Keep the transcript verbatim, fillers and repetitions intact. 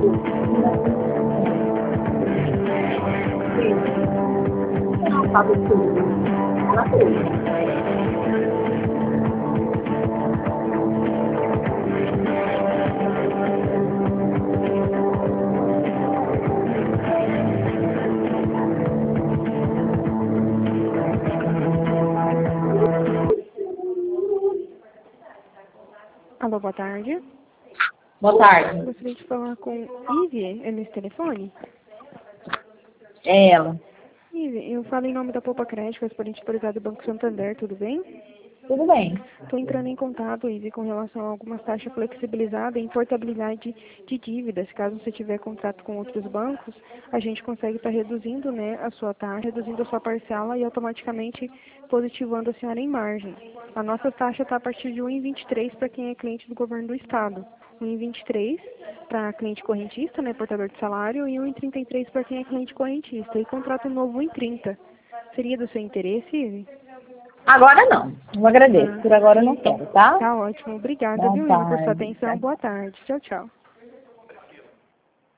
Não, sabe tudo. Ela fez. Alô, boa tarde. Boa tarde. Gostaria de falar com Ive, é nesse telefone? É ela. Ive, eu falo em nome da Poupa Crédito, correspondente autorizado do Banco Santander, tudo bem? Tudo bem. Estou entrando em contato, Ive, com relação a algumas taxas flexibilizadas em portabilidade de dívidas. Caso você tiver contrato com outros bancos, a gente consegue estar reduzindo, né, a sua taxa, reduzindo a sua parcela e automaticamente positivando a senhora em margem. A nossa taxa está a partir de um vírgula vinte e três para quem é cliente do governo do estado. um vírgula vinte e três para cliente correntista, né, portador de salário, e um vírgula trinta e três para quem é cliente correntista. E contrato novo um vírgula trinta. Seria do seu interesse, Ive? Agora não. Eu agradeço. Ah, Por agora eu não então, quero, tá? tá ótimo. Obrigada, Boa viu, Ivo, por sua tarde. atenção. Boa tarde. Tchau, tchau.